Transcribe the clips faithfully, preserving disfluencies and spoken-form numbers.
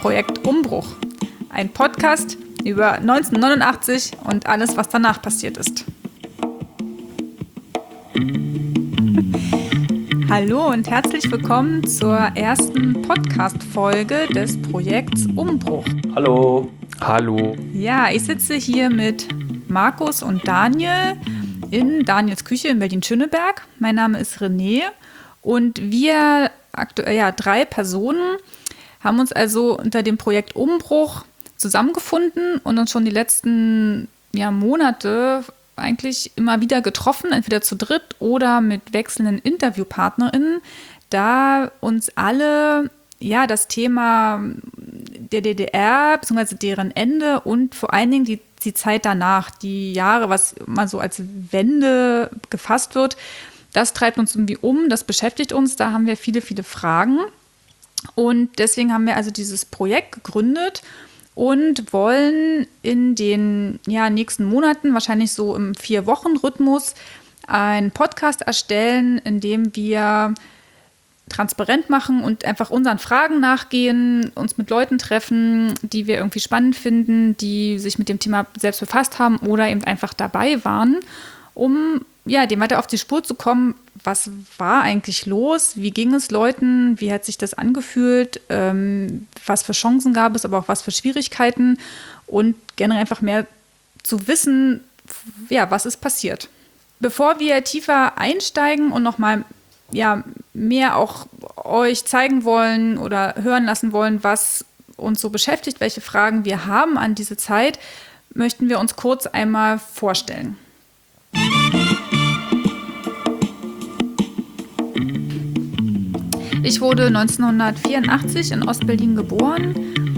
Projekt Umbruch. Ein Podcast über neunzehnhundertneunundachtzig und alles, was danach passiert ist. Hallo und herzlich willkommen zur ersten Podcast-Folge des Projekts Umbruch. Hallo. Hallo. Ja, ich sitze hier mit Markus und Daniel in Daniels Küche in Berlin-Schöneberg. Mein Name ist René und wir, aktuell ja, drei Personen, haben uns also unter dem Projekt Umbruch zusammengefunden und uns schon die letzten ja, Monate eigentlich immer wieder getroffen, entweder zu dritt oder mit wechselnden InterviewpartnerInnen, da uns alle ja das Thema der D D R bzw. deren Ende und vor allen Dingen die, die Zeit danach, die Jahre, was mal so als Wende gefasst wird, das treibt uns irgendwie um, das beschäftigt uns, da haben wir viele, viele Fragen und deswegen haben wir also dieses Projekt gegründet und wollen in den ja, nächsten Monaten, wahrscheinlich so im Vier-Wochen-Rhythmus, einen Podcast erstellen, in dem wir transparent machen und einfach unseren Fragen nachgehen, uns mit Leuten treffen, die wir irgendwie spannend finden, die sich mit dem Thema selbst befasst haben oder eben einfach dabei waren, um ja, dem weiter auf die Spur zu kommen. Was war eigentlich los? Wie ging es Leuten? Wie hat sich das angefühlt? Ähm, was für Chancen gab es, aber auch was für Schwierigkeiten? Und generell einfach mehr zu wissen, ja, was ist passiert. Bevor wir tiefer einsteigen und nochmal ja, mehr auch euch zeigen wollen oder hören lassen wollen, was uns so beschäftigt, welche Fragen wir haben an diese Zeit, möchten wir uns kurz einmal vorstellen. Ich wurde neunzehnhundertvierundachtzig in Ostberlin geboren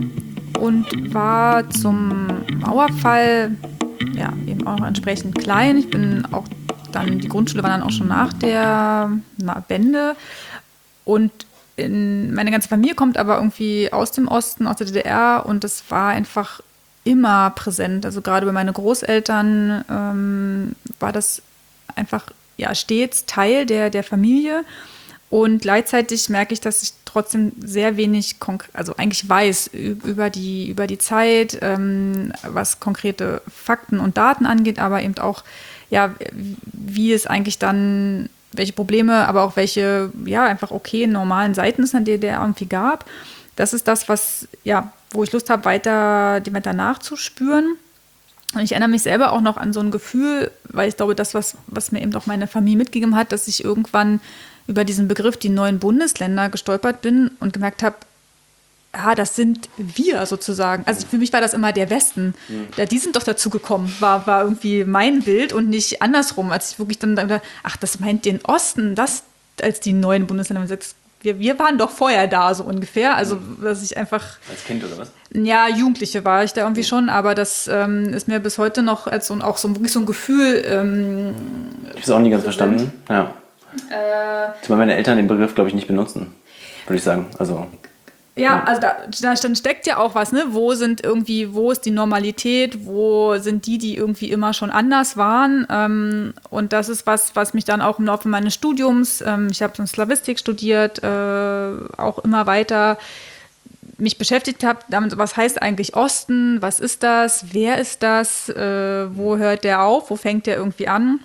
und war zum Mauerfall ja, eben auch entsprechend klein. Ich bin auch dann, die Grundschule war dann auch schon nach der na, Wende. Und in, meine ganze Familie kommt aber irgendwie aus dem Osten, aus der D D R. Und das war einfach immer präsent. Also gerade bei meinen Großeltern ähm, war das einfach ja, stets Teil der, der Familie. Und gleichzeitig merke ich, dass ich trotzdem sehr wenig, konk- also eigentlich weiß über die, über die Zeit, ähm, was konkrete Fakten und Daten angeht, aber eben auch, ja, wie es eigentlich dann, welche Probleme, aber auch welche, ja, einfach okay, normalen Seiten es in der D D R irgendwie gab. Das ist das, was, ja, wo ich Lust habe, weiter, dem weiter nachzuspüren. Und ich erinnere mich selber auch noch an so ein Gefühl, weil ich glaube, das, was, was mir eben auch meine Familie mitgegeben hat, dass ich irgendwann über diesen Begriff die neuen Bundesländer gestolpert bin und gemerkt habe, ja, das sind wir sozusagen. Also für mich war das immer der Westen. Ja, die sind doch dazu gekommen, war, war irgendwie mein Bild und nicht andersrum. Als ich wirklich dann dachte, ach, das meint den Osten, das als die neuen Bundesländer. Wir, wir waren doch vorher da, so ungefähr. Also, dass ich einfach. Als Kind oder was? Ja, Jugendliche war ich da irgendwie schon, aber das ähm, ist mir bis heute noch als so, auch so, wirklich so ein Gefühl. Ähm, ich habe es auch nie ganz verstanden. Ja. Äh, Zumal meine Eltern den Begriff, glaube ich, nicht benutzen, würde ich sagen. Also. Ja, also da, da steckt ja auch was, ne? Wo sind irgendwie, wo ist die Normalität, wo sind die, die irgendwie immer schon anders waren? Ähm, und das ist was, was mich dann auch im Laufe meines Studiums, ähm, ich habe Slawistik studiert, äh, auch immer weiter mich beschäftigt habe, damit, was heißt eigentlich Osten, was ist das, wer ist das, äh, wo hört der auf, wo fängt der irgendwie an?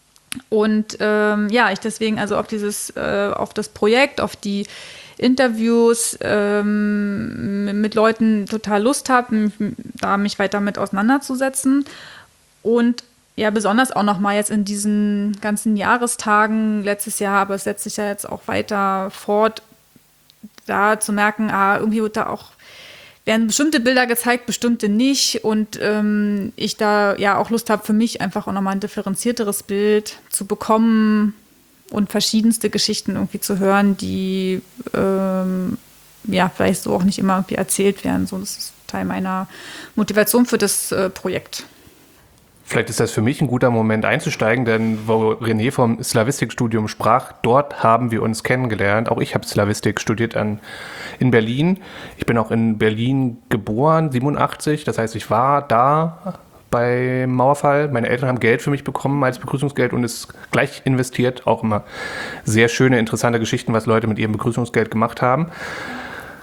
Und ähm, ja, ich deswegen also auf dieses, äh, auf das Projekt, auf die Interviews ähm, mit Leuten total Lust habe, da mich weiter mit auseinanderzusetzen. Und ja, besonders auch nochmal jetzt in diesen ganzen Jahrestagen letztes Jahr, aber es setzt sich ja jetzt auch weiter fort, da zu merken, ah, irgendwie wird da auch werden bestimmte Bilder gezeigt, bestimmte nicht. Und ähm, ich da ja auch Lust habe, für mich einfach auch nochmal ein differenzierteres Bild zu bekommen und verschiedenste Geschichten irgendwie zu hören, die ähm, ja vielleicht so auch nicht immer irgendwie erzählt werden. So, das ist Teil meiner Motivation für das äh, Projekt. Vielleicht ist das für mich ein guter Moment einzusteigen, denn wo René vom Slawistikstudium sprach, dort haben wir uns kennengelernt. Auch ich habe Slawistik studiert an, in Berlin. Ich bin auch in Berlin geboren, siebenundachtzig. Das heißt, ich war da beim Mauerfall. Meine Eltern haben Geld für mich bekommen als Begrüßungsgeld und es gleich investiert. Auch immer sehr schöne, interessante Geschichten, was Leute mit ihrem Begrüßungsgeld gemacht haben.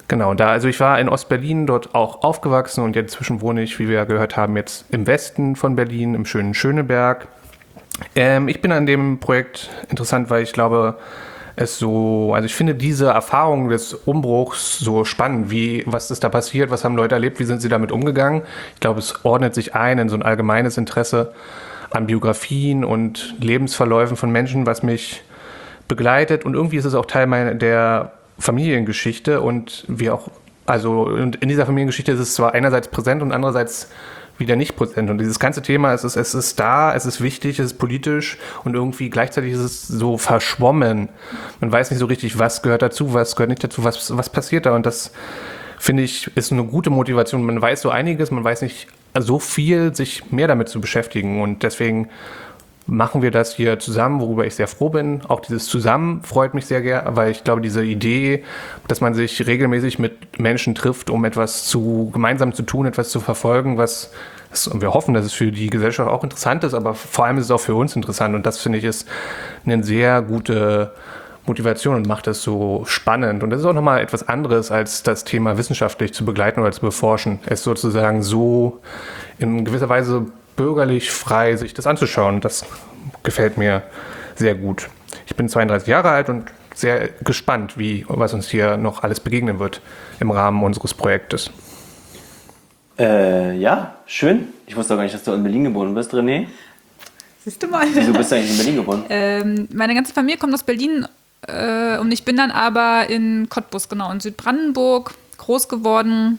Genau, da, also ich war in Ostberlin dort auch aufgewachsen und inzwischen wohne ich, wie wir ja gehört haben, jetzt im Westen von Berlin, im schönen Schöneberg. Ähm, ich bin an dem Projekt interessant, weil ich glaube, es so, also ich finde diese Erfahrung des Umbruchs so spannend. Wie, was ist da passiert? Was haben Leute erlebt? Wie sind sie damit umgegangen? Ich glaube, es ordnet sich ein in so ein allgemeines Interesse an Biografien und Lebensverläufen von Menschen, was mich begleitet. Und irgendwie ist es auch Teil meiner, der Familiengeschichte und wir auch, also in dieser Familiengeschichte ist es zwar einerseits präsent und andererseits wieder nicht präsent. Und dieses ganze Thema, es ist, es ist da, es ist wichtig, es ist politisch und irgendwie gleichzeitig ist es so verschwommen. Man weiß nicht so richtig, was gehört dazu, was gehört nicht dazu, was, was passiert da. Und das, finde ich, ist eine gute Motivation. Man weiß so einiges, man weiß nicht so viel, sich mehr damit zu beschäftigen. Und deswegen machen wir das hier zusammen, worüber ich sehr froh bin. Auch dieses Zusammen freut mich sehr gerne, weil ich glaube, diese Idee, dass man sich regelmäßig mit Menschen trifft, um etwas zu gemeinsam zu tun, etwas zu verfolgen, was und wir hoffen, dass es für die Gesellschaft auch interessant ist, aber vor allem ist es auch für uns interessant und das finde ich ist eine sehr gute Motivation und macht es so spannend. Und das ist auch nochmal etwas anderes, als das Thema wissenschaftlich zu begleiten oder zu beforschen. Es sozusagen so in gewisser Weise bürgerlich frei, sich das anzuschauen. Das gefällt mir sehr gut. Ich bin zweiunddreißig Jahre alt und sehr gespannt, wie, was uns hier noch alles begegnen wird im Rahmen unseres Projektes. Äh, ja, schön. Ich wusste auch gar nicht, dass du in Berlin geboren bist, René. Siehst du mal. Wieso bist du eigentlich in Berlin geboren? ähm, meine ganze Familie kommt aus Berlin äh, und ich bin dann aber in Cottbus, genau, in Südbrandenburg groß geworden.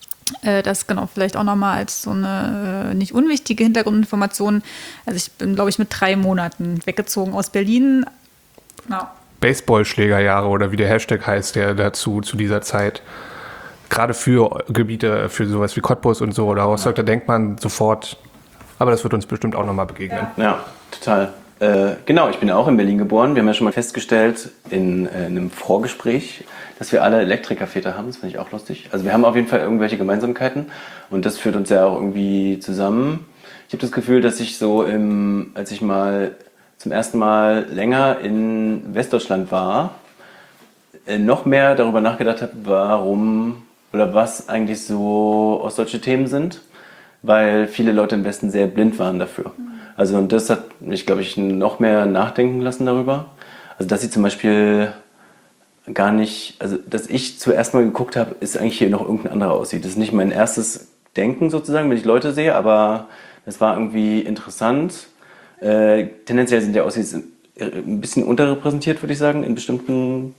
Das genau, vielleicht auch nochmal als so eine äh, nicht unwichtige Hintergrundinformation. Also ich bin, glaube ich, mit drei Monaten weggezogen aus Berlin. Genau. Baseballschlägerjahre oder wie der Hashtag heißt, der dazu zu dieser Zeit. Gerade für Gebiete, für sowas wie Cottbus und so oder Rostock, ja. Da denkt man sofort, aber das wird uns bestimmt auch nochmal begegnen. Ja, ja total. Äh, genau, ich bin auch in Berlin geboren. Wir haben ja schon mal festgestellt in, äh, in einem Vorgespräch, dass wir alle Elektrikerväter haben. Das finde ich auch lustig. Also wir haben auf jeden Fall irgendwelche Gemeinsamkeiten und das führt uns ja auch irgendwie zusammen. Ich habe das Gefühl, dass ich so, im, als ich mal zum ersten Mal länger in Westdeutschland war, äh, noch mehr darüber nachgedacht habe, warum oder was eigentlich so ostdeutsche Themen sind, weil viele Leute im Westen sehr blind waren dafür. Also und das hat mich, glaube ich, noch mehr nachdenken lassen darüber. Also dass sie zum Beispiel gar nicht, also dass ich zuerst mal geguckt habe, ist eigentlich hier noch irgendein anderer aussieht. Das ist nicht mein erstes Denken sozusagen, wenn ich Leute sehe, aber es war irgendwie interessant. Äh, tendenziell sind ja Aussies ein bisschen unterrepräsentiert, würde ich sagen, in bestimmten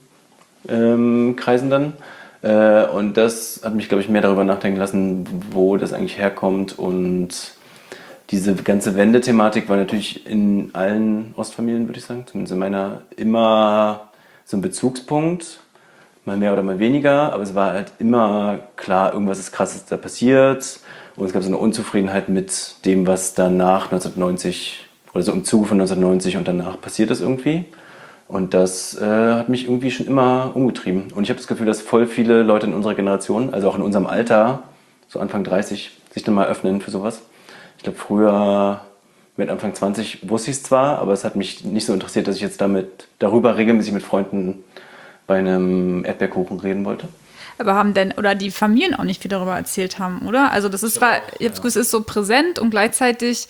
ähm, Kreisen dann. Äh, und das hat mich, glaube ich, mehr darüber nachdenken lassen, wo das eigentlich herkommt. Und diese ganze Wende-Thematik war natürlich in allen Ostfamilien, würde ich sagen, zumindest in meiner, immer so ein Bezugspunkt, mal mehr oder mal weniger, aber es war halt immer klar, irgendwas ist Krasses da passiert und es gab so eine Unzufriedenheit mit dem, was danach neunzehnhundertneunzig oder so im Zuge von neunzehnhundertneunzig und danach passiert ist irgendwie. Und das äh, hat mich irgendwie schon immer umgetrieben. Und ich habe das Gefühl, dass voll viele Leute in unserer Generation, also auch in unserem Alter, so Anfang dreißig, sich dann mal öffnen für sowas. Ich glaube, früher mit Anfang zwanzig wusste ich es zwar, aber es hat mich nicht so interessiert, dass ich jetzt damit darüber regelmäßig mit Freunden bei einem Erdbeerkuchen reden wollte. Aber haben denn, oder die Familien auch nicht viel darüber erzählt haben, oder? Also das ist zwar, ich habe das Gefühl, es ist so präsent und gleichzeitig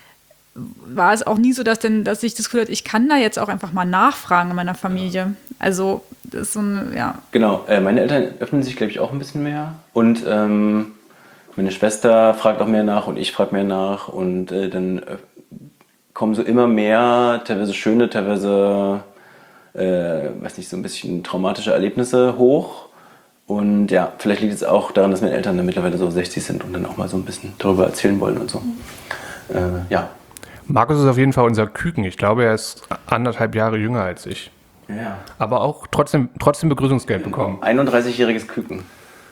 war es auch nie so, dass, denn, dass ich das Gefühl hatte, ich kann da jetzt auch einfach mal nachfragen in meiner Familie. Also das ist so ein, ja. Genau, äh, meine Eltern öffnen sich, glaube ich, auch ein bisschen mehr. Und ähm, meine Schwester fragt auch mehr nach und ich frage mehr nach. Und äh, dann äh, kommen so immer mehr, teilweise schöne, teilweise, äh, weiß nicht, so ein bisschen traumatische Erlebnisse hoch. Und ja, vielleicht liegt es auch daran, dass meine Eltern dann mittlerweile so sechzig sind und dann auch mal so ein bisschen darüber erzählen wollen und so. Mhm. Äh, ja. Markus ist auf jeden Fall unser Küken. Ich glaube, er ist anderthalb Jahre jünger als ich. Ja. Aber auch trotzdem, trotzdem Begrüßungsgeld bekommen. einunddreißigjähriges Küken.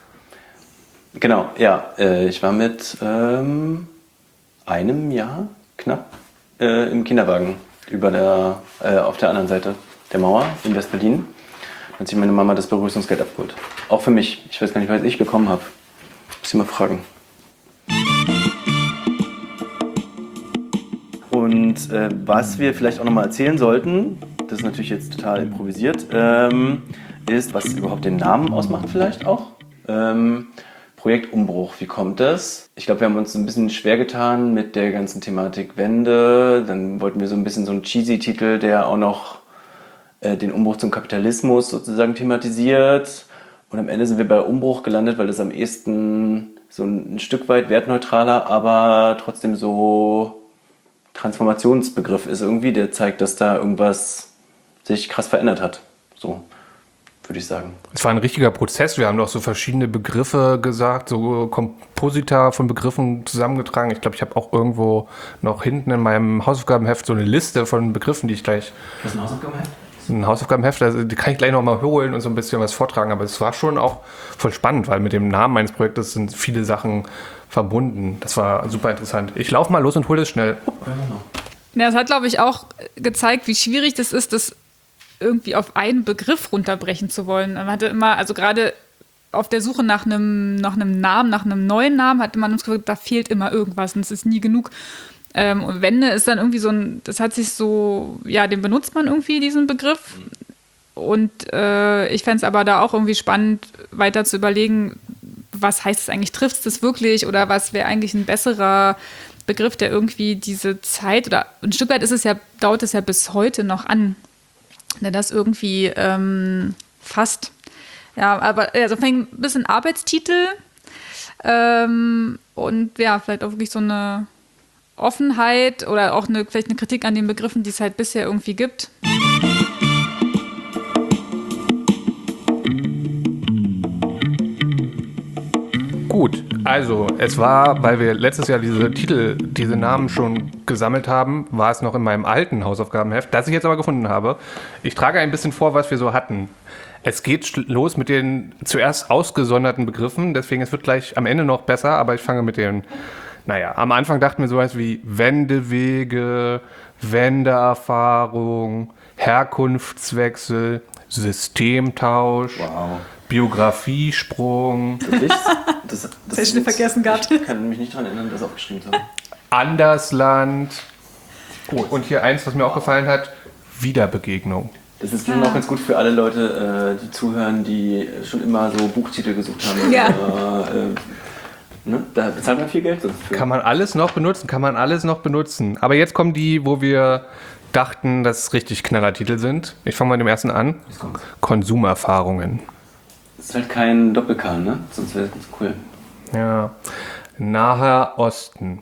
Genau, ja. Äh, ich war mit ähm, einem Jahr knapp äh, im Kinderwagen über der, äh, auf der anderen Seite der Mauer in West-Berlin. Dann hat sich meine Mama das Begrüßungsgeld abgeholt. Auch für mich. Ich weiß gar nicht, was ich bekommen habe. Muss ich mal fragen. Und äh, was wir vielleicht auch nochmal erzählen sollten, das ist natürlich jetzt total improvisiert, ähm, ist, was überhaupt den Namen ausmacht vielleicht auch. Ähm, Projekt Umbruch, wie kommt das? Ich glaube, wir haben uns ein bisschen schwer getan mit der ganzen Thematik Wende. Dann wollten wir so ein bisschen so einen cheesy Titel, der auch noch äh, den Umbruch zum Kapitalismus sozusagen thematisiert. Und am Ende sind wir bei Umbruch gelandet, weil das am ehesten so ein, ein Stück weit wertneutraler, aber trotzdem so Transformationsbegriff ist irgendwie, der zeigt, dass da irgendwas sich krass verändert hat. So, würde ich sagen. Es war ein richtiger Prozess. Wir haben doch so verschiedene Begriffe gesagt, so Komposita von Begriffen zusammengetragen. Ich glaube, ich habe auch irgendwo noch hinten in meinem Hausaufgabenheft so eine Liste von Begriffen, die ich gleich... Was ist ein Hausaufgabenheft? Ein Hausaufgabenheft, also die kann ich gleich noch mal holen und so ein bisschen was vortragen. Aber es war schon auch voll spannend, weil mit dem Namen meines Projektes sind viele Sachen verbunden. Das war super interessant. Ich laufe mal los und hole das schnell. Ja, das hat, glaube ich, auch gezeigt, wie schwierig das ist, das irgendwie auf einen Begriff runterbrechen zu wollen. Man hatte immer, also gerade auf der Suche nach einem, nach einem Namen, nach einem neuen Namen, hatte man uns gesagt, da fehlt immer irgendwas und es ist nie genug. Ähm, und Wende ist dann irgendwie so ein, das hat sich so, ja, den benutzt man irgendwie, diesen Begriff. Und äh, ich fände es aber da auch irgendwie spannend, weiter zu überlegen, was heißt es eigentlich, trifft es das wirklich oder was wäre eigentlich ein besserer Begriff, der irgendwie diese Zeit, oder ein Stück weit ist es ja, dauert es ja bis heute noch an, der das irgendwie ähm, fasst. Ja, aber also fängt ein bisschen Arbeitstitel ähm, und ja, vielleicht auch wirklich so eine Offenheit oder auch eine, vielleicht eine Kritik an den Begriffen, die es halt bisher irgendwie gibt. Gut, also es war, weil wir letztes Jahr diese Titel, diese Namen schon gesammelt haben, war es noch in meinem alten Hausaufgabenheft, das ich jetzt aber gefunden habe. Ich trage ein bisschen vor, was wir so hatten. Es geht los mit den zuerst ausgesonderten Begriffen, deswegen es wird gleich am Ende noch besser, aber ich fange mit den, naja, am Anfang dachten wir sowas wie Wendewege, Wendeerfahrung, Herkunftswechsel, Systemtausch, Wow. Biographiesprung, Wirklich? Das, das, Das ist schnell vergessen gehabt. Ich kann mich nicht daran erinnern, das aufgeschrieben zu haben. Andersland. Oh, und hier eins, was mir auch gefallen hat, Wiederbegegnung. Das ist bestimmt auch ganz gut für alle Leute, äh, die zuhören, die schon immer so Buchtitel gesucht haben. Ja. Äh, ne? Da bezahlt man viel Geld sonst für. Kann man alles noch benutzen, kann man alles noch benutzen. Aber jetzt kommen die, wo wir dachten, dass es richtig Knallertitel sind. Ich fange mal mit dem ersten an. Konsumerfahrungen. Das ist halt kein Doppel-K, ne? Sonst wäre das cool. Ja. Naher Osten.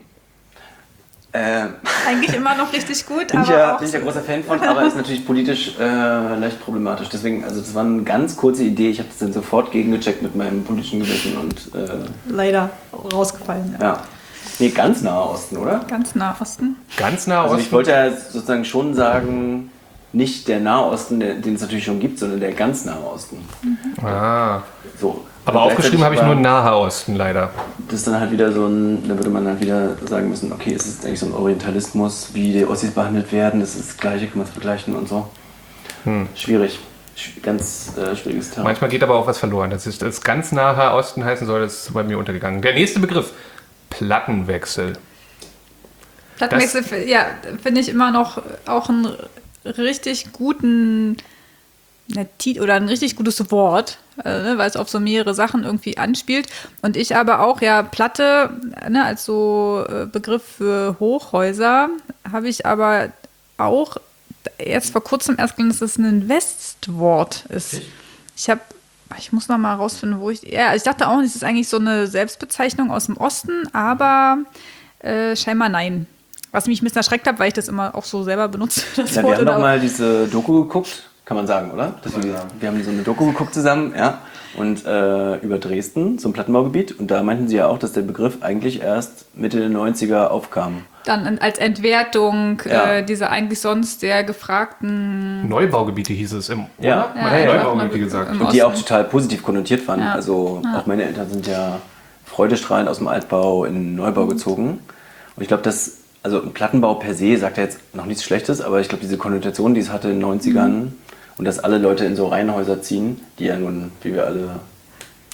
Äh, Eigentlich immer noch richtig gut, bin ich aber ja, auch bin ich ja großer Fan von, aber ist natürlich politisch äh, leicht problematisch. Deswegen, also das war eine ganz kurze Idee. Ich habe das dann sofort gegengecheckt mit meinem politischen Gewissen und äh, leider rausgefallen. Ja. ja. Nee, ganz Naher Osten, oder? Ganz nah Osten. Ganz Naher Also Osten. ich wollte ja sozusagen schon sagen, nicht der Nahe Osten, der, den es natürlich schon gibt, sondern der ganz Nahe Osten. Ah. So. Aber Und aufgeschrieben habe ich gleichzeitig nur war- Naher Osten leider. Das ist dann halt wieder so ein, da würde man halt wieder sagen müssen, okay, es ist eigentlich so ein Orientalismus, wie die Ossis behandelt werden, das ist das Gleiche, kann man es vergleichen und so. Hm. Schwierig. Sch- Ganz äh, schwieriges Thema. Manchmal geht aber auch was verloren. Das ist das ganz Naher Osten heißen soll, das ist bei mir untergegangen. Der nächste Begriff. Plattenwechsel. Plattenwechsel, ja, finde ich immer noch auch einen richtig guten ne, Tit- oder ein richtig gutes Wort, äh, ne, weil es auf so mehrere Sachen irgendwie anspielt. Und ich aber auch, ja, Platte, ne, als so äh, Begriff für Hochhäuser, habe ich aber auch jetzt vor kurzem erst gelernt, dass es ein Westwort ist. Ich habe Ich muss noch mal rausfinden, wo ich. Ja, ich dachte auch, es ist eigentlich so eine Selbstbezeichnung aus dem Osten, aber äh, scheinbar nein. Was mich ein bisschen erschreckt hat, weil ich das immer auch so selber benutze. Das Ja, wir Wort, haben doch aber- mal diese Doku geguckt, kann man sagen, oder? Dass wir, wir haben so eine Doku geguckt zusammen, ja, und äh, über Dresden, so ein Plattenbaugebiet. Und da meinten sie ja auch, dass der Begriff eigentlich erst Mitte der neunziger aufkam. Dann als Entwertung Ja. äh, dieser eigentlich sonst sehr gefragten. Neubaugebiete hieß es im. Ja. Oder? Man hat Ja, ja. Neubaugebiete gesagt. Im Und die auch Osten. total positiv konnotiert waren. Ja. Also Ja. auch meine Eltern sind ja freudestrahlend aus dem Altbau in den Neubau gezogen. Und ich glaube, dass, also ein Plattenbau per se sagt ja jetzt noch nichts Schlechtes, aber ich glaube, diese Konnotation, die es hatte in den neunzigern und dass alle Leute in so Reihenhäuser ziehen, die ja nun, wie wir alle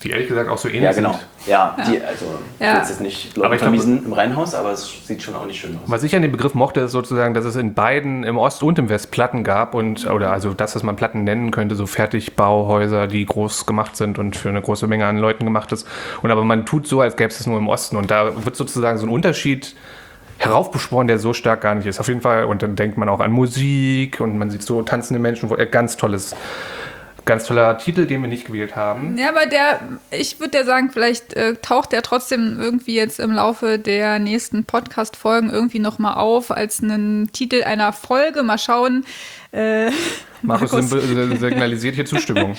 die ehrlich gesagt auch so ähnlich Ja, genau. sind. Ja, die, also Ja. jetzt ist nicht Aber Leute ich glaube- vermiesen im Reihenhaus, aber es sieht schon auch nicht schön aus. Was ich an dem Begriff mochte, ist sozusagen, dass es in beiden, im Ost und im West, Platten gab und, oder also das, was man Platten nennen könnte, so Fertigbauhäuser, die groß gemacht sind und für eine große Menge an Leuten gemacht ist. Und aber man tut so, als gäbe es es nur im Osten. Und da wird sozusagen so ein Unterschied heraufbeschworen, der so stark gar nicht ist. Auf jeden Fall. Und dann denkt man auch an Musik und man sieht so tanzende Menschen, wo, äh, ganz tolles, ganz toller Titel, den wir nicht gewählt haben. Ja, aber der, ich würde ja sagen, vielleicht äh, taucht der trotzdem irgendwie jetzt im Laufe der nächsten Podcast-Folgen irgendwie nochmal auf als einen Titel einer Folge. Mal schauen. Äh, Markus Markus. symbol- signalisiert hier Zustimmung.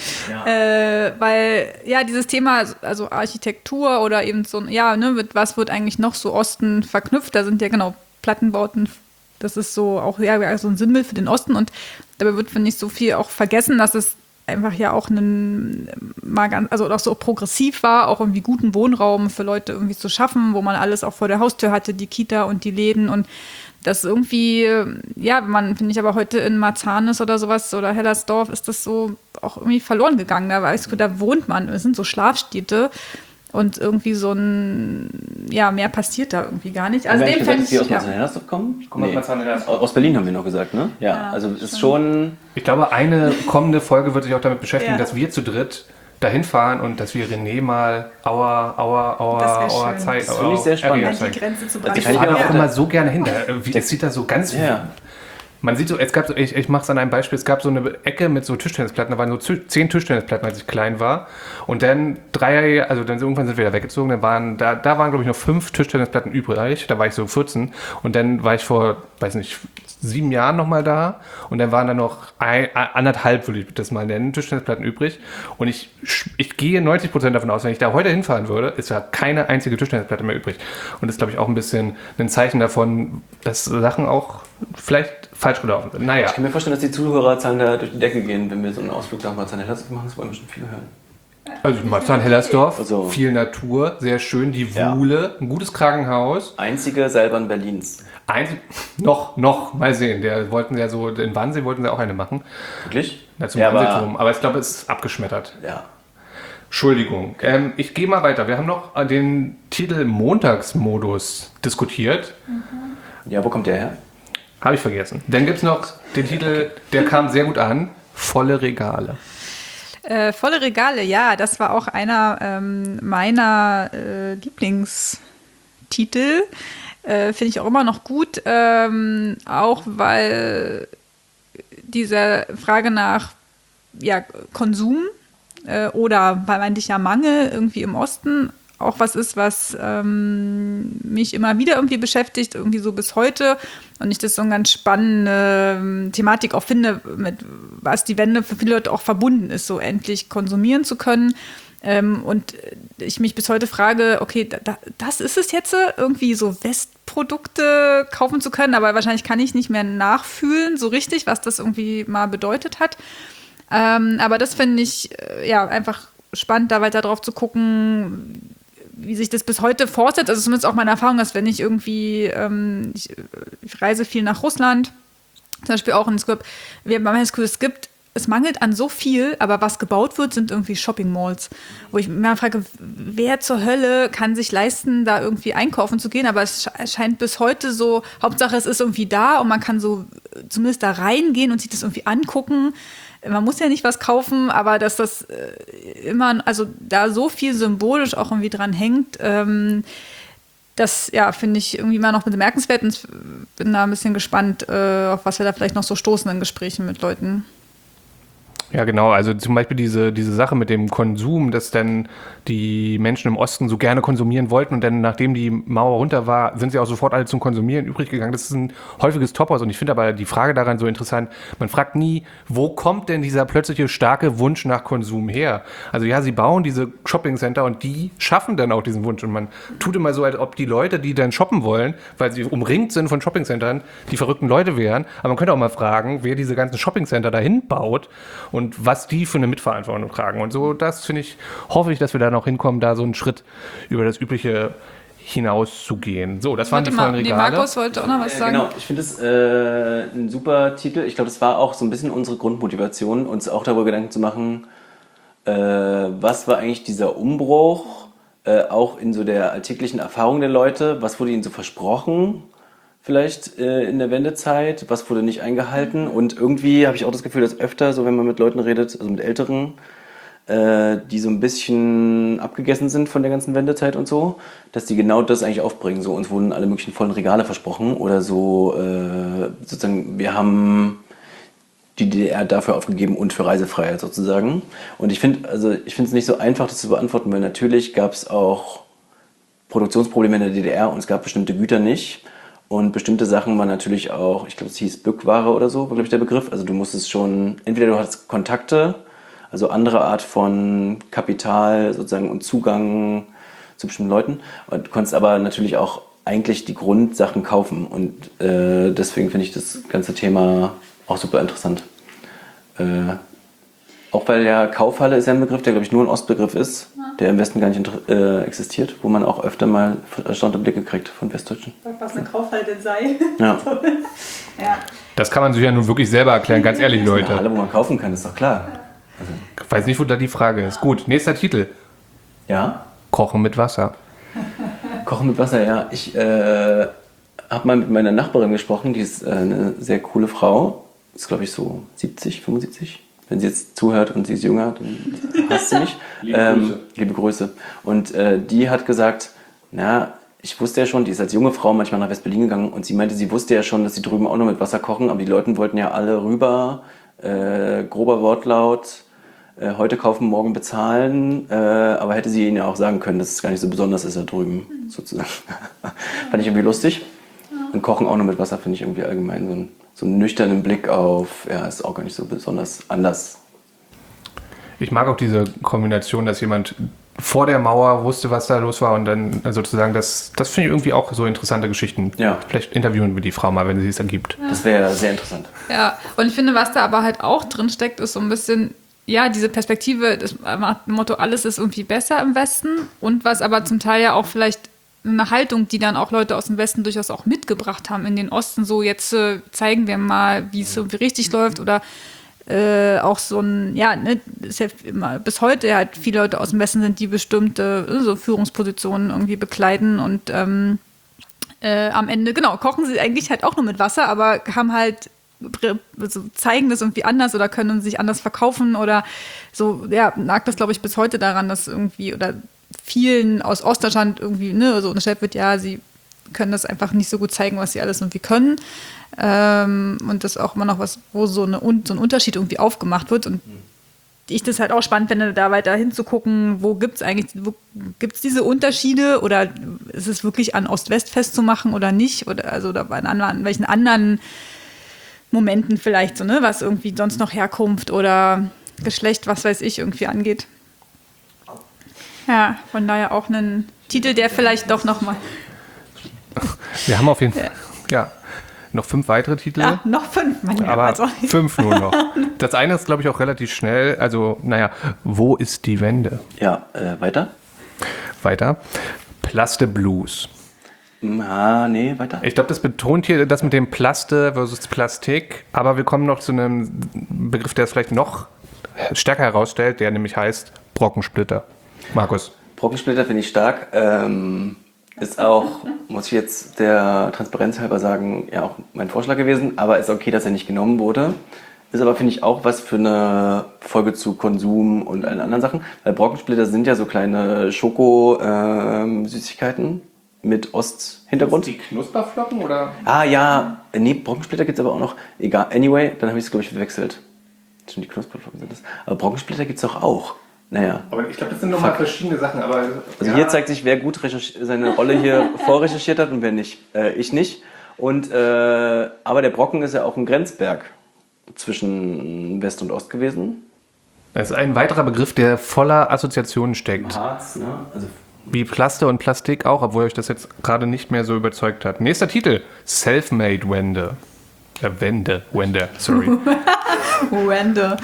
Äh, weil, ja, dieses Thema, also Architektur oder eben so, ja, ne, mit was wird eigentlich noch so Osten verknüpft? Da sind ja genau Plattenbauten, das ist so auch ja, so ein Symbol für den Osten und dabei wird, finde ich, so viel auch vergessen, dass es einfach ja auch ein, mal ganz, also auch so progressiv war, auch irgendwie guten Wohnraum für Leute irgendwie zu schaffen, wo man alles auch vor der Haustür hatte, die Kita und die Läden und das irgendwie, ja, man, finde ich aber heute in Marzahn ist oder sowas oder Hellersdorf ist das so auch irgendwie verloren gegangen. Da weißt du, da wohnt man, es sind so Schlafstädte und irgendwie so ein, ja, mehr passiert da irgendwie gar nicht. Also Haben wir dem eigentlich fände gesagt, dass die aus ich, ja. Marzahn-Hellersdorf kommen? Kommen aus Marzahn-Hellersdorf. Aus Berlin haben wir noch gesagt, ne? Ja, Ja, also es ist schon. schon... Ich glaube, eine kommende Folge wird sich auch damit beschäftigen, Ja. dass wir zu dritt dahin fahren und dass wir René mal Auer, Auer, Auer, Das wär Auer schön. Zeit. Das finde ich sehr spannend. Area An die zeigen. Grenze zu Also Ich kann ich fahre mir da auch auch immer so gerne hin. Da, wie, es sieht da so ganz. Ja. Man sieht so, es gab so, ich, ich mache es an einem Beispiel, es gab so eine Ecke mit so Tischtennisplatten, da waren so zü- zehn Tischtennisplatten, als ich klein war. Und dann drei, also dann irgendwann sind wir da weggezogen, dann waren, da, da waren glaube ich noch fünf Tischtennisplatten übrig, da war ich so vierzehn. Und dann war ich vor, weiß nicht, sieben Jahren nochmal da und dann waren da noch ein, anderthalb, würde ich das mal nennen, Tischtennisplatten übrig. Und ich, ich gehe neunzig Prozent davon aus, wenn ich da heute hinfahren würde, ist da keine einzige Tischtennisplatte mehr übrig. Und das ist, glaube ich, auch ein bisschen ein Zeichen davon, dass Sachen auch vielleicht falsch gelaufen sind. Naja. Ich kann mir vorstellen, dass die Zuhörerzahlen da durch die Decke gehen, wenn wir so einen Ausflug nach Marzahn-Hellersdorf machen. Das wollen wir schon viele hören. Also Marzahn-Hellersdorf, Also- viel Natur, sehr schön, die Ja. Wuhle, ein gutes Krankenhaus. Einzige Seilbahn Berlins. Einzig, noch, noch, mal sehen. Der wollten ja so, in Wannsee wollten sie auch eine machen. Wirklich? Na, zum Ja, Wannseeturm. aber, Aber ich glaube, es ist abgeschmettert. ja. Entschuldigung. Ähm, ich gehe mal weiter. Wir haben noch den Titel Montagsmodus diskutiert. Ja, wo kommt der her? Habe ich vergessen. Dann gibt es noch den Titel, der kam sehr gut an, volle Regale. Äh, volle Regale, ja, das war auch einer ähm, meiner äh, Lieblingstitel. Äh, Finde ich auch immer noch gut, ähm, auch weil diese Frage nach ja, Konsum äh, oder vermeintlicher Mangel irgendwie im Osten auch was ist, was ähm, mich immer wieder irgendwie beschäftigt, irgendwie so bis heute. Und ich das so eine ganz spannende ähm, Thematik auch finde, mit was die Wende für viele Leute auch verbunden ist, so endlich konsumieren zu können. Ähm, und ich mich bis heute frage, okay, da, da, das ist es jetzt, irgendwie so Westprodukte kaufen zu können, aber wahrscheinlich kann ich nicht mehr nachfühlen, so richtig, was das irgendwie mal bedeutet hat. Ähm, aber das finde ich äh, ja einfach spannend, da weiter drauf zu gucken, wie sich das bis heute fortsetzt. Also zumindest auch meine Erfahrung, dass wenn ich irgendwie, ähm, ich, ich reise viel nach Russland, zum Beispiel auch, und es gibt, wir haben das Gefühl, es gibt, es mangelt an so viel, aber was gebaut wird, sind irgendwie Shopping-Malls, wo ich mir frage, wer zur Hölle kann sich leisten, da irgendwie einkaufen zu gehen, aber es scheint bis heute so, Hauptsache es ist irgendwie da und man kann so zumindest da reingehen und sich das irgendwie angucken. Man muss ja nicht was kaufen, aber dass das äh, immer, also da so viel symbolisch auch irgendwie dran hängt, ähm, das, ja, finde ich irgendwie immer noch bemerkenswert und bin da ein bisschen gespannt, äh, auf was wir da vielleicht noch so stoßen in Gesprächen mit Leuten. Ja, genau. Also zum Beispiel diese, diese Sache mit dem Konsum, dass dann die Menschen im Osten so gerne konsumieren wollten und dann, nachdem die Mauer runter war, sind sie auch sofort alle zum Konsumieren übrig gegangen. Das ist ein häufiges Topos und ich finde aber die Frage daran so interessant. Man fragt nie, wo kommt denn dieser plötzliche starke Wunsch nach Konsum her? Also ja, sie bauen diese Shoppingcenter und die schaffen dann auch diesen Wunsch und man tut immer so, als ob die Leute, die dann shoppen wollen, weil sie umringt sind von Shoppingcentern, die verrückten Leute wären. Aber man könnte auch mal fragen, wer diese ganzen Shoppingcenter dahin baut und was die für eine Mitverantwortung tragen. Und so, das finde ich, hoffe ich, dass wir da noch hinkommen, da so einen Schritt über das Übliche hinaus zu gehen. So, das waren Warte die mal, vollen nee, Regale. Markus wollte auch noch was Äh, sagen. genau, ich finde es äh, ein super Titel. Ich glaube, das war auch so ein bisschen unsere Grundmotivation, uns auch darüber Gedanken zu machen, äh, was war eigentlich dieser Umbruch, äh, auch in so der alltäglichen Erfahrung der Leute, was wurde ihnen so versprochen, vielleicht äh, in der Wendezeit, was wurde nicht eingehalten und irgendwie habe ich auch das Gefühl, dass öfter, so wenn man mit Leuten redet, also mit Älteren, äh, die so ein bisschen abgegessen sind von der ganzen Wendezeit und so, dass die genau das eigentlich aufbringen. So, uns wurden alle möglichen vollen Regale versprochen oder so, äh, sozusagen, wir haben die D D R dafür aufgegeben und für Reisefreiheit sozusagen. Und ich finde, also ich finde es nicht so einfach, das zu beantworten, weil natürlich gab es auch Produktionsprobleme in der D D R und es gab bestimmte Güter nicht. Und bestimmte Sachen waren natürlich auch, ich glaube, es hieß Bückware oder so, war, glaube ich, der Begriff. Also du musstest schon, entweder du hattest Kontakte, also andere Art von Kapital sozusagen und Zugang zu bestimmten Leuten. Und du konntest aber natürlich auch eigentlich die Grundsachen kaufen. Und äh, deswegen finde ich das ganze Thema auch super interessant. Äh, auch weil ja Kaufhalle ist ja ein Begriff, der, glaube ich, nur ein Ostbegriff ist, der im Westen gar nicht äh, existiert, wo man auch öfter mal erstaunte Blicke kriegt von Westdeutschen. Was eine Kaufhalle denn sei. Ja. Ja. Das kann man sich ja nun wirklich selber erklären, ganz ehrlich, Eine Leute. Halle, wo man kaufen kann, ist doch klar. Ich weiß nicht, wo da die Frage ist. Gut, nächster Titel. Ja? Kochen mit Wasser. Kochen mit Wasser, ja. Ich äh, habe mal mit meiner Nachbarin gesprochen, die ist äh, eine sehr coole Frau. Ist, glaube ich, so siebzig, fünfundsiebzig. Wenn sie jetzt zuhört und sie ist jünger, dann hasst sie mich. Liebe ähm, Grüße. Liebe Grüße. Und äh, die hat gesagt, na, ich wusste ja schon, die ist als junge Frau manchmal nach West-Berlin gegangen und sie meinte, sie wusste ja schon, dass sie drüben auch noch mit Wasser kochen, aber die Leute wollten ja alle rüber, äh, grober Wortlaut, äh, heute kaufen, morgen bezahlen, äh, aber hätte sie ihnen ja auch sagen können, dass es gar nicht so besonders ist da drüben, sozusagen. Fand ich irgendwie lustig. Und Kochen auch noch mit Wasser finde ich irgendwie allgemein so, ein, so einen nüchternen Blick auf, ja, ist auch gar nicht so besonders anders. Ich mag auch diese Kombination, dass jemand vor der Mauer wusste, was da los war und dann sozusagen, das, das finde ich irgendwie auch so interessante Geschichten. Ja. Vielleicht interviewen wir die Frau mal, wenn sie es ergibt. Das wäre sehr interessant. Ja, und ich finde, was da aber halt auch drin steckt, ist so ein bisschen, ja, diese Perspektive, das Motto, alles ist irgendwie besser im Westen und was aber zum Teil ja auch vielleicht eine Haltung, die dann auch Leute aus dem Westen durchaus auch mitgebracht haben in den Osten, so jetzt äh, zeigen wir mal, wie es irgendwie richtig läuft oder äh, auch so ein, ja, ne, ist ja immer bis heute halt viele Leute aus dem Westen sind, die bestimmte äh, so Führungspositionen irgendwie bekleiden und ähm, äh, am Ende, genau, kochen sie eigentlich halt auch nur mit Wasser, aber haben halt also zeigen das irgendwie anders oder können sich anders verkaufen oder so, ja, lag das, glaube ich, bis heute daran, dass irgendwie oder vielen aus Ostdeutschland irgendwie, ne, so unterstellt wird, ja, sie können das einfach nicht so gut zeigen, was sie alles irgendwie können. Ähm, und das ist auch immer noch was, wo so, eine, so ein Unterschied irgendwie aufgemacht wird. Und ich das halt auch spannend finde, da weiter hinzugucken, wo gibt es eigentlich, wo gibt es diese Unterschiede oder ist es wirklich an Ost-West festzumachen oder nicht? Oder also oder an, an welchen anderen Momenten vielleicht so, ne, was irgendwie sonst noch Herkunft oder Geschlecht, was weiß ich, irgendwie angeht. Ja, von daher auch einen Titel, der vielleicht doch nochmal. Wir haben auf jeden Fall, ja, noch fünf weitere Titel. Ja, noch fünf, Mann, aber also. fünf nur noch. Das eine ist, glaube ich, auch relativ schnell. Also, naja, wo ist die Wende? Ja, äh, weiter? Weiter. Plaste Blues. Ah, nee, weiter. Ich glaube, das betont hier das mit dem Plaste versus Plastik. Aber wir kommen noch zu einem Begriff, der es vielleicht noch stärker herausstellt, der nämlich heißt Brockensplitter. Markus. Brockensplitter finde ich stark. Ähm, ist auch, muss ich jetzt der Transparenz halber sagen, ja auch mein Vorschlag gewesen. Aber ist okay, dass er nicht genommen wurde. Ist aber, finde ich, auch was für eine Folge zu Konsum und allen anderen Sachen. Weil Brockensplitter sind ja so kleine Schoko-Süßigkeiten ähm, mit Ost-Hintergrund. Die Knusperflocken oder? Ah ja, nee, Brockensplitter gibt es aber auch noch. Egal, anyway, dann habe ich es, glaube ich, verwechselt. Stimmt, die Knusperflocken sind das. Aber Brockensplitter gibt es doch auch. Naja. Aber ich glaube, das sind nochmal verschiedene Sachen. Aber, also ja. Hier zeigt sich, wer gut seine Rolle hier vorrecherchiert hat und wer nicht. Äh, ich nicht. Und, äh, aber der Brocken ist ja auch ein Grenzberg zwischen West und Ost gewesen. Das ist ein weiterer Begriff, der voller Assoziationen steckt. Harz, ne? Also wie Plaste und Plastik auch, obwohl euch das jetzt gerade nicht mehr so überzeugt hat. Nächster Titel. Selfmade Wende. Äh, Wende. Wende, sorry. Wende.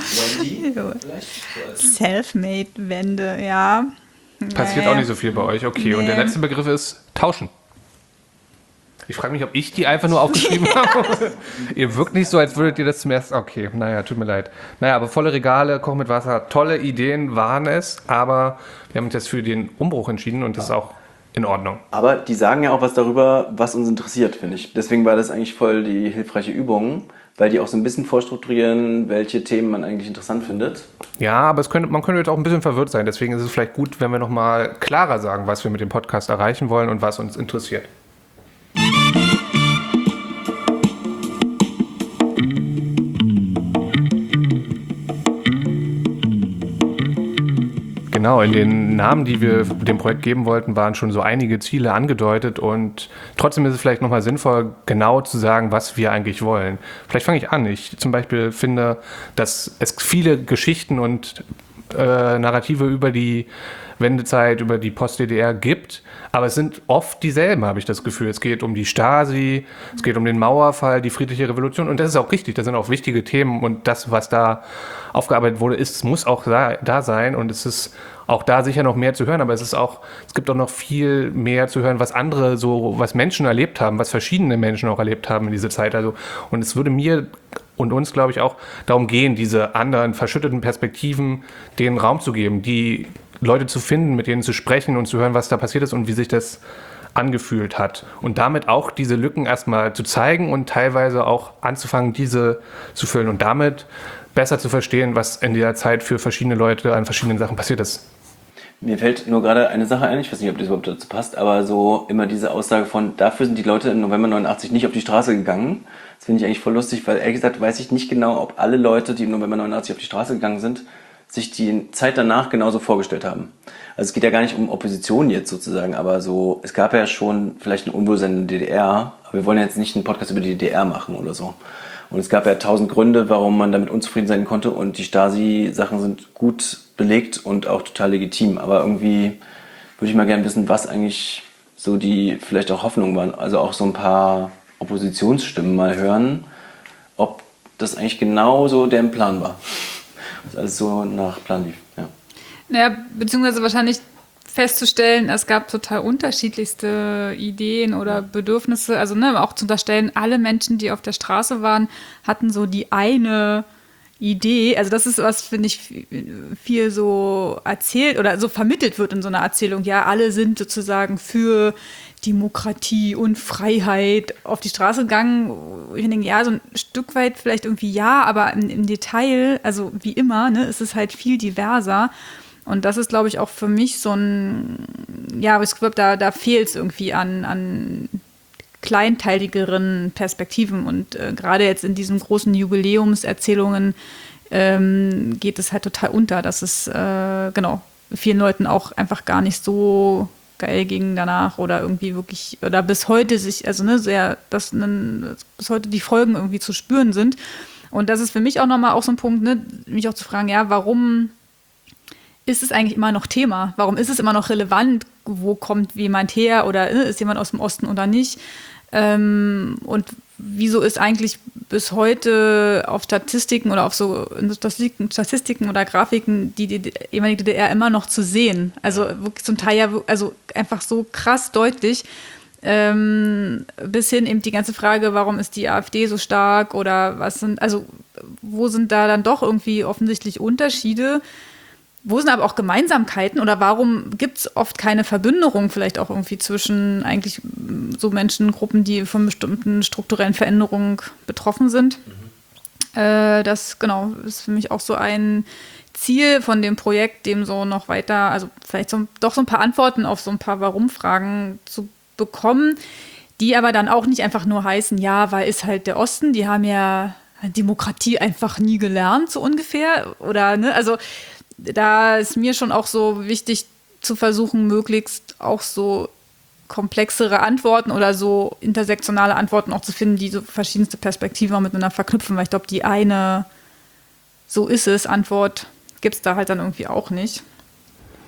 Selfmade Wende, ja. Passiert naja. auch nicht so viel bei euch. Okay, Nee. und der letzte Begriff ist Tauschen. Ich frage mich, ob ich die einfach nur aufgeschrieben habe. Ihr wirkt nicht so, als würdet ihr das zum ersten... Okay, naja, tut mir leid. Naja, aber volle Regale, Koch mit Wasser, tolle Ideen waren es, aber wir haben uns jetzt für den Umbruch entschieden und das ist auch in Ordnung. Aber die sagen ja auch was darüber, was uns interessiert, finde ich. Deswegen war das eigentlich voll die hilfreiche Übung, weil die auch so ein bisschen vorstrukturieren, welche Themen man eigentlich interessant findet. Ja, aber es könnte, man könnte jetzt auch ein bisschen verwirrt sein. Deswegen ist es vielleicht gut, wenn wir nochmal klarer sagen, was wir mit dem Podcast erreichen wollen und was uns interessiert. Genau, in den Namen, die wir dem Projekt geben wollten, waren schon so einige Ziele angedeutet und trotzdem ist es vielleicht nochmal sinnvoll, genau zu sagen, was wir eigentlich wollen. Vielleicht fange ich an. Ich zum Beispiel finde, dass es viele Geschichten und äh, Narrative über die Wendezeit, über die Post-D D R gibt, aber es sind oft dieselben, habe ich das Gefühl. Es geht um die Stasi, es geht um den Mauerfall, die friedliche Revolution und das ist auch richtig, das sind auch wichtige Themen und das, was da aufgearbeitet wurde, ist, muss auch da sein und es ist auch da sicher noch mehr zu hören, aber es ist auch, es gibt auch noch viel mehr zu hören, was andere so, was Menschen erlebt haben, was verschiedene Menschen auch erlebt haben in dieser Zeit. Also, und es würde mir und uns, glaube ich, auch darum gehen, diese anderen verschütteten Perspektiven denen Raum zu geben, die Leute zu finden, mit denen zu sprechen und zu hören, was da passiert ist und wie sich das angefühlt hat. Und damit auch diese Lücken erstmal zu zeigen und teilweise auch anzufangen, diese zu füllen und damit besser zu verstehen, was in dieser Zeit für verschiedene Leute an verschiedenen Sachen passiert ist. Mir fällt nur gerade eine Sache ein, ich weiß nicht, ob das überhaupt dazu passt, aber so immer diese Aussage von, dafür sind die Leute im November neunundachtzig nicht auf die Straße gegangen. Das finde ich eigentlich voll lustig, weil ehrlich gesagt weiß ich nicht genau, ob alle Leute, die im November neunundachtzig auf die Straße gegangen sind, sich die Zeit danach genauso vorgestellt haben. Also es geht ja gar nicht um Opposition jetzt sozusagen, aber so, es gab ja schon vielleicht ein Unwohlsein in der D D R, aber wir wollen ja jetzt nicht einen Podcast über die D D R machen oder so. Und es gab ja tausend Gründe, warum man damit unzufrieden sein konnte und die Stasi-Sachen sind gut belegt und auch total legitim. Aber irgendwie würde ich mal gerne wissen, was eigentlich so die vielleicht auch Hoffnungen waren. Also auch so ein paar Oppositionsstimmen mal hören, ob das eigentlich genau so deren Plan war. Dass alles so nach Plan lief, ja. Naja, beziehungsweise wahrscheinlich festzustellen, es gab total unterschiedlichste Ideen oder Bedürfnisse. Also ne, auch zu unterstellen, alle Menschen, die auf der Straße waren, hatten so die eine Idee. Also das ist was, finde ich, viel so erzählt oder so vermittelt wird in so einer Erzählung. Ja, alle sind sozusagen für Demokratie und Freiheit auf die Straße gegangen. Ich denke, ja, so ein Stück weit vielleicht irgendwie ja, aber im, im Detail, also wie immer, ne, ist es halt viel diverser. Und das ist, glaube ich, auch für mich so ein, ja, ich glaube, da, da fehlt es irgendwie an, an kleinteiligeren Perspektiven. Und äh, gerade jetzt in diesen großen Jubiläumserzählungen ähm, geht es halt total unter, dass es, äh, genau, vielen Leuten auch einfach gar nicht so geil ging danach oder irgendwie wirklich, oder bis heute sich, also ne, sehr, dass ne, bis heute die Folgen irgendwie zu spüren sind. Und das ist für mich auch nochmal auch so ein Punkt, ne, mich auch zu fragen, ja, warum ist es eigentlich immer noch Thema? Warum ist es immer noch relevant? Wo kommt jemand her oder äh, ist jemand aus dem Osten oder nicht? Ähm, und wieso ist eigentlich bis heute auf Statistiken oder auf so Statistiken, Statistiken oder Grafiken die, die, die ehemalige D D R immer noch zu sehen? Also wirklich zum Teil ja, also einfach so krass deutlich. Ähm, bis hin eben die ganze Frage, warum ist die AfD so stark oder was sind, also wo sind da dann doch irgendwie offensichtlich Unterschiede? Wo sind aber auch Gemeinsamkeiten oder warum gibt es oft keine Verbünderung vielleicht auch irgendwie zwischen eigentlich so Menschengruppen, die von bestimmten strukturellen Veränderungen betroffen sind? Mhm. Äh, das, genau, ist für mich auch so ein Ziel von dem Projekt, dem so noch weiter, also vielleicht so, doch so ein paar Antworten auf so ein paar Warum-Fragen zu bekommen, die aber dann auch nicht einfach nur heißen, ja, weil ist halt der Osten, die haben ja Demokratie einfach nie gelernt, so ungefähr, oder, ne, also da ist mir schon auch so wichtig zu versuchen, möglichst auch so komplexere Antworten oder so intersektionale Antworten auch zu finden, die so verschiedenste Perspektiven auch miteinander verknüpfen, weil ich glaube, die eine so ist es Antwort gibt es da halt dann irgendwie auch nicht.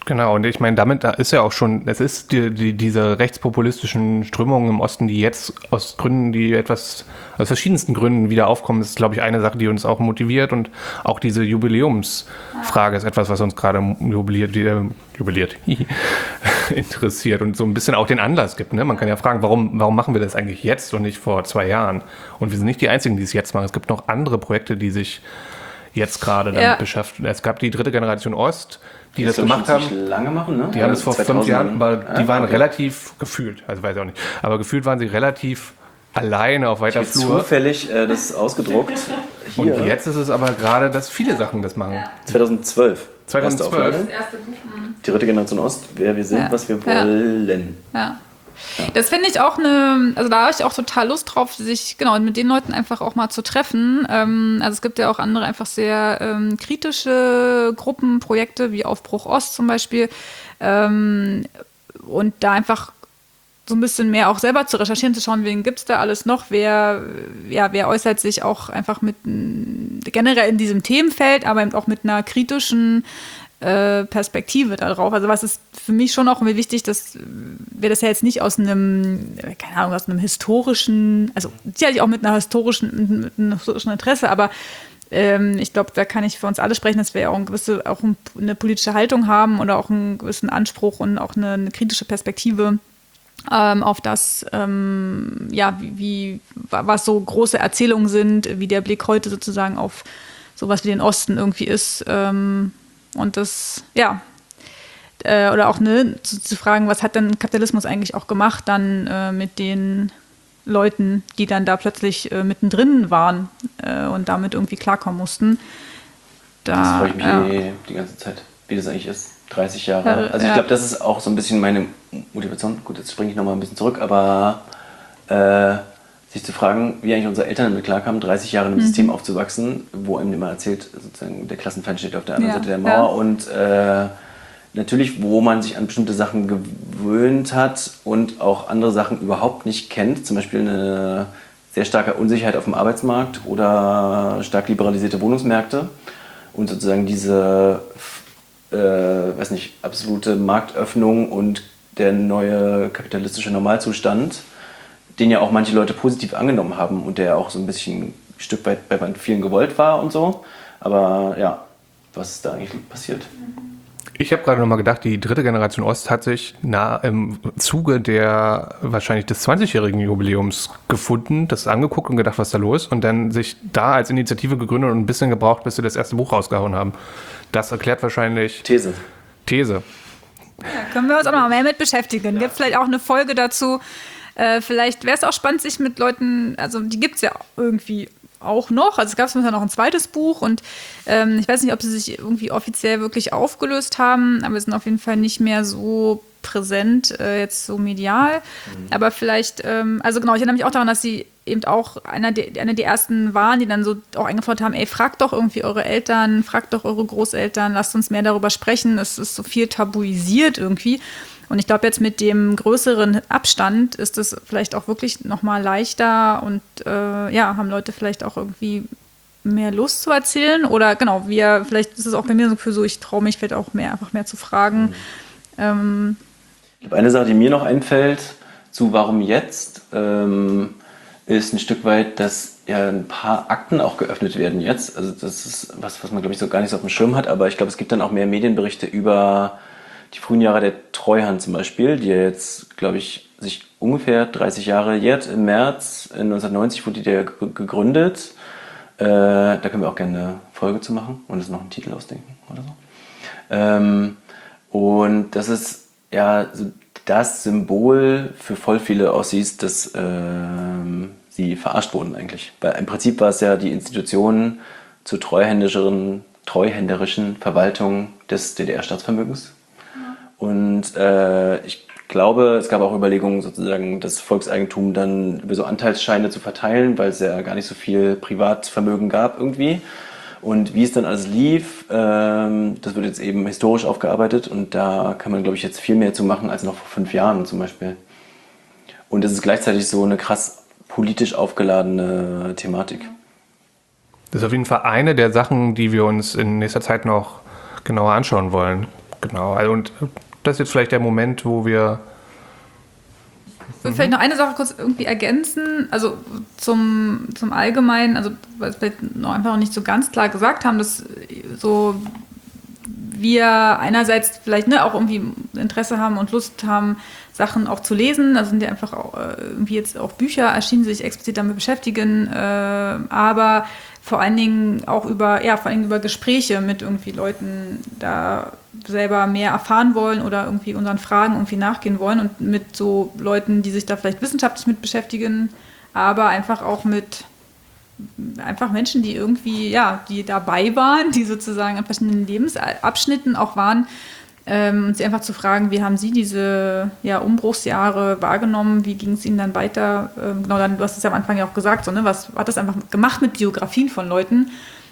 Genau, und ich meine, damit da ist ja auch schon, es ist die, die, diese rechtspopulistischen Strömungen im Osten, die jetzt aus Gründen, die etwas, aus verschiedensten Gründen wieder aufkommen, ist, glaube ich, eine Sache, die uns auch motiviert, und auch diese Jubiläumsfrage ist etwas, was uns gerade jubiliert, äh, jubiliert interessiert und so ein bisschen auch den Anlass gibt. Ne? Man kann ja fragen, warum, warum machen wir das eigentlich jetzt und nicht vor zwei Jahren? Und wir sind nicht die Einzigen, die es jetzt machen. Es gibt noch andere Projekte, die sich jetzt gerade damit Ja. beschäftigen. Es gab die dritte Generation Ost, die das soll gemacht schon haben. ziemlich lange machen, ne? Die haben das vor fünf Jahren, aber die Ja, waren okay. relativ gefühlt, also weiß ich auch nicht, aber gefühlt waren sie relativ alleine auf weiter Ich habe Flur. zufällig äh, das ausgedruckt. Hier, Und jetzt ist es aber gerade, dass viele Sachen das machen. zweitausendzwölf. zweitausendzwölf. Erste Auflage. Das erste Buch. Die dritte Generation Ost, wer wir sind, Ja. was wir Ja. wollen. Ja. Das finde ich auch eine, also da habe ich auch total Lust drauf, sich genau mit den Leuten einfach auch mal zu treffen. Ähm, also es gibt ja auch andere einfach sehr ähm, kritische Gruppen, Projekte wie Aufbruch Ost zum Beispiel. Ähm, und da einfach so ein bisschen mehr auch selber zu recherchieren, zu schauen, wen gibt es da alles noch, wer, ja, wer äußert sich auch einfach mit generell in diesem Themenfeld, aber eben auch mit einer kritischen äh, Perspektive darauf. Also was ist für mich schon auch irgendwie wichtig, dass wir das ja jetzt nicht aus einem, keine Ahnung, aus einem historischen, also sicherlich auch mit einer historischen, mit einem historischen Interesse, aber ähm, ich glaube, da kann ich für uns alle sprechen, dass wir ja auch, eine gewisse, auch eine politische Haltung haben oder auch einen gewissen Anspruch und auch eine, eine kritische Perspektive ähm, auf das, ähm, ja, wie, wie, was so große Erzählungen sind, wie der Blick heute sozusagen auf sowas wie den Osten irgendwie ist. Ähm, und das, ja, äh, oder auch ne, zu, zu fragen, was hat denn Kapitalismus eigentlich auch gemacht dann äh, mit den Leuten, die dann da plötzlich äh, mittendrin waren äh, und damit irgendwie klarkommen mussten. Da, Das freue ich mich ja. eh die ganze Zeit, wie das eigentlich ist. dreißig Jahre. Ja, Also ich ja. glaube, das ist auch so ein bisschen meine Motivation. Gut, jetzt springe ich nochmal ein bisschen zurück, aber äh, sich zu fragen, wie eigentlich unsere Eltern damit klarkamen, dreißig Jahre in einem Mhm. System aufzuwachsen, wo einem immer erzählt, sozusagen der Klassenfeind steht auf der anderen Ja, Seite der ja. Mauer und äh, natürlich, wo man sich an bestimmte Sachen gewöhnt hat und auch andere Sachen überhaupt nicht kennt, zum Beispiel eine sehr starke Unsicherheit auf dem Arbeitsmarkt oder stark liberalisierte Wohnungsmärkte und sozusagen diese äh, weiß nicht, absolute Marktöffnung und der neue kapitalistische Normalzustand, den ja auch manche Leute positiv angenommen haben und der auch so ein bisschen ein Stück weit bei vielen gewollt war und so. Aber ja, was ist da eigentlich passiert? Ich habe gerade nochmal gedacht, die dritte Generation Ost hat sich na, im Zuge der wahrscheinlich des zwanzigjährigen Jubiläums gefunden, das angeguckt und gedacht, was ist da los? Und dann sich da als Initiative gegründet und ein bisschen gebraucht, bis sie das erste Buch rausgehauen haben. Das erklärt wahrscheinlich These. These. Ja, können wir uns auch noch mal mehr mit beschäftigen. Gibt vielleicht auch eine Folge dazu. Äh, vielleicht wäre es auch spannend, sich mit Leuten, also die gibt es ja irgendwie auch noch. Also es gab ja noch ein zweites Buch und ähm, ich weiß nicht, ob sie sich irgendwie offiziell wirklich aufgelöst haben, aber sind auf jeden Fall nicht mehr so präsent, äh, jetzt so medial. Mhm. Aber vielleicht, ähm, also genau, ich erinnere mich auch daran, dass sie eben auch einer der, einer der ersten waren, die dann so auch eingefordert haben, ey, fragt doch irgendwie eure Eltern, fragt doch eure Großeltern, lasst uns mehr darüber sprechen. Es ist so viel tabuisiert irgendwie. Und ich glaube, jetzt mit dem größeren Abstand ist es vielleicht auch wirklich nochmal leichter und äh, ja, haben Leute vielleicht auch irgendwie mehr Lust zu erzählen. Oder genau, wir, vielleicht ist es auch bei mir so ein Gefühl so, ich traue mich vielleicht auch mehr, einfach mehr zu fragen. Mhm. Ähm, ich glaube, eine Sache, die mir noch einfällt, zu warum jetzt, ähm, ist ein Stück weit, dass ja ein paar Akten auch geöffnet werden jetzt. Also das ist was, was man, glaube ich, so gar nicht so auf dem Schirm hat, aber ich glaube, es gibt dann auch mehr Medienberichte über die frühen Jahre der Treuhand zum Beispiel, die ja jetzt, glaube ich, sich ungefähr dreißig Jahre jährt. Im März neunzehnhundertneunzig wurde die ja gegründet. Äh, da können wir auch gerne eine Folge zu machen und uns noch einen Titel ausdenken oder so. Ähm, und das ist ja so das Symbol für voll viele Ossis, dass ähm, sie verarscht wurden eigentlich. Weil im Prinzip war es ja die Institution zur treuhänderischen, treuhänderischen Verwaltung des D D R-Staatsvermögens. Und äh, ich glaube, es gab auch Überlegungen, sozusagen das Volkseigentum dann über so Anteilsscheine zu verteilen, weil es ja gar nicht so viel Privatvermögen gab irgendwie. Und wie es dann alles lief, ähm, das wird jetzt eben historisch aufgearbeitet und da kann man, glaube ich, jetzt viel mehr zu machen als noch vor fünf Jahren zum Beispiel. Und es ist gleichzeitig so eine krass politisch aufgeladene Thematik. Das ist auf jeden Fall eine der Sachen, die wir uns in nächster Zeit noch genauer anschauen wollen. Genau, also und das ist jetzt vielleicht der Moment, wo wir Ich würde vielleicht noch eine Sache kurz irgendwie ergänzen, also zum, zum Allgemeinen, also was wir noch einfach noch nicht so ganz klar gesagt haben, dass so wir einerseits vielleicht ne, auch irgendwie Interesse haben und Lust haben, Sachen auch zu lesen. Da sind ja einfach auch äh, irgendwie jetzt auch Bücher erschienen, die sich explizit damit beschäftigen, äh, aber vor allen Dingen auch über, ja, vor allen Dingen über Gespräche mit irgendwie Leuten da selber mehr erfahren wollen oder irgendwie unseren Fragen irgendwie nachgehen wollen und mit so Leuten, die sich da vielleicht wissenschaftlich mit beschäftigen, aber einfach auch mit einfach Menschen, die irgendwie, ja, die dabei waren, die sozusagen in verschiedenen Lebensabschnitten auch waren, ähm, und sie einfach zu fragen, wie haben sie diese ja, Umbruchsjahre wahrgenommen, wie ging es ihnen dann weiter? Ähm, genau, dann, du hast es ja am Anfang ja auch gesagt, so, ne, was hat das einfach gemacht mit Biografien von Leuten?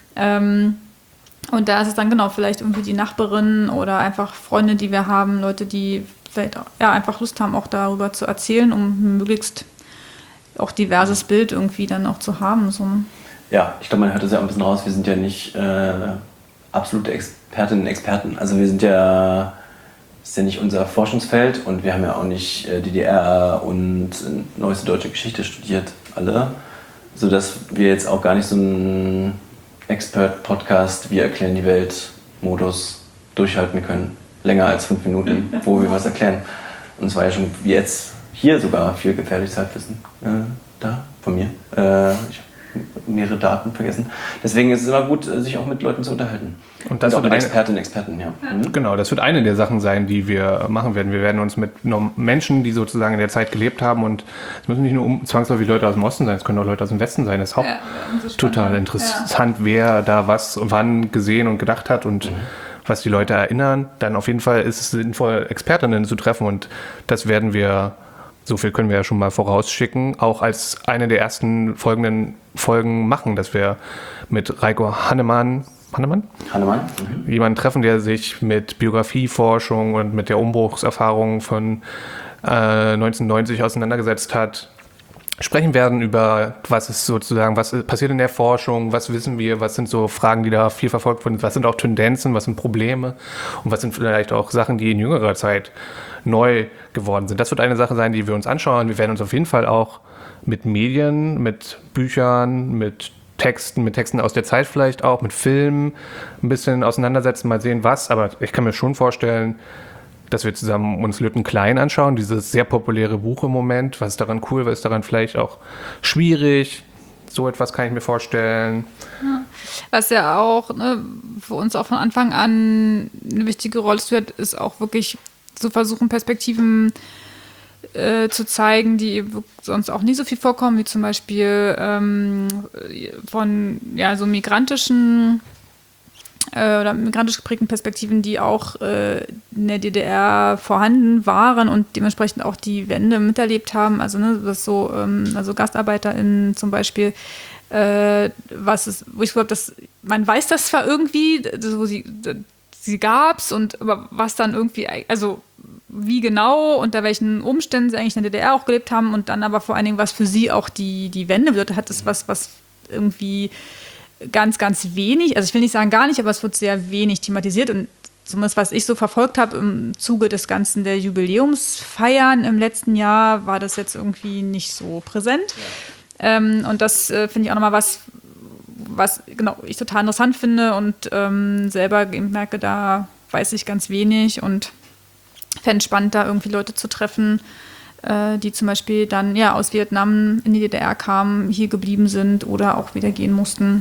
Ähm, und da ist es dann genau vielleicht irgendwie die Nachbarin oder einfach Freunde, die wir haben, Leute, die vielleicht auch, ja, einfach Lust haben, auch darüber zu erzählen, um möglichst auch diverses Bild irgendwie dann auch zu haben. So. Ja, ich glaube, man hört das ja auch ein bisschen raus. Wir sind ja nicht äh, absolute Expertinnen und Experten. Also wir sind ja, das ist ja nicht unser Forschungsfeld und wir haben ja auch nicht äh, D D R und äh, neueste deutsche Geschichte studiert, alle. Sodass wir jetzt auch gar nicht so einen Expert-Podcast, wir erklären die Welt-Modus durchhalten können. Länger als fünf Minuten, wo wir was erklären. Und es war ja schon wie jetzt hier sogar viel gefährliches Halbwissen äh, da von mir. Äh, ich habe mehrere Daten vergessen. Deswegen ist es immer gut, sich auch mit Leuten zu unterhalten. Und das und auch wird mit eine, Expertinnen und Experten, ja. Mhm. Genau, das wird eine der Sachen sein, die wir machen werden. Wir werden uns mit Menschen, die sozusagen in der Zeit gelebt haben, und es müssen nicht nur zwangsläufig Leute aus dem Osten sein, es können auch Leute aus dem Westen sein. Das ist auch ja, total interessant, ja. wer da was wann gesehen und gedacht hat und mhm. was die Leute erinnern. Dann auf jeden Fall ist es sinnvoll, Expertinnen zu treffen, und das werden wir, so viel können wir ja schon mal vorausschicken, auch als eine der ersten folgenden Folgen machen, dass wir mit Reiko Hannemann, Hannemann? Hannemann? Mhm. jemanden treffen, der sich mit Biografieforschung und mit der Umbruchserfahrung von äh, neunzehnhundertneunzig auseinandergesetzt hat. Sprechen werden über, was ist sozusagen, was passiert in der Forschung, was wissen wir, was sind so Fragen, die da viel verfolgt wurden, was sind auch Tendenzen, was sind Probleme und was sind vielleicht auch Sachen, die in jüngerer Zeit neu geworden sind. Das wird eine Sache sein, die wir uns anschauen. Wir werden uns auf jeden Fall auch mit Medien, mit Büchern, mit Texten, mit Texten aus der Zeit vielleicht auch, mit Filmen ein bisschen auseinandersetzen, mal sehen was, aber ich kann mir schon vorstellen, dass wir zusammen uns Lütten Klein anschauen, dieses sehr populäre Buch im Moment. Was ist daran cool, was ist daran vielleicht auch schwierig? So etwas kann ich mir vorstellen. Ja. Was ja auch ne, für uns auch von Anfang an eine wichtige Rolle spielt, ist auch wirklich zu versuchen, Perspektiven äh, zu zeigen, die sonst auch nie so viel vorkommen, wie zum Beispiel ähm, von ja, so migrantischen oder migrantisch geprägten Perspektiven, die auch äh, in der D D R vorhanden waren und dementsprechend auch die Wende miterlebt haben. Also ne, das so, ähm, also GastarbeiterInnen zum Beispiel, äh, was ist, wo ich glaube, dass man weiß das zwar irgendwie, so sie, sie gab's und aber was dann irgendwie, also wie genau, unter welchen Umständen sie eigentlich in der D D R auch gelebt haben und dann aber vor allen Dingen, was für sie auch die, die Wende bedeutet hat, ist was, was irgendwie ganz, ganz wenig, also ich will nicht sagen gar nicht, aber es wird sehr wenig thematisiert und zumindest was ich so verfolgt habe im Zuge des Ganzen der Jubiläumsfeiern im letzten Jahr, war das jetzt irgendwie nicht so präsent. Ja. Ähm, und das äh, finde ich auch nochmal was, was genau ich total interessant finde und ähm, selber merke, da weiß ich ganz wenig und fände es spannend, da irgendwie Leute zu treffen, äh, die zum Beispiel dann ja aus Vietnam in die D D R kamen, hier geblieben sind oder auch wieder gehen mussten.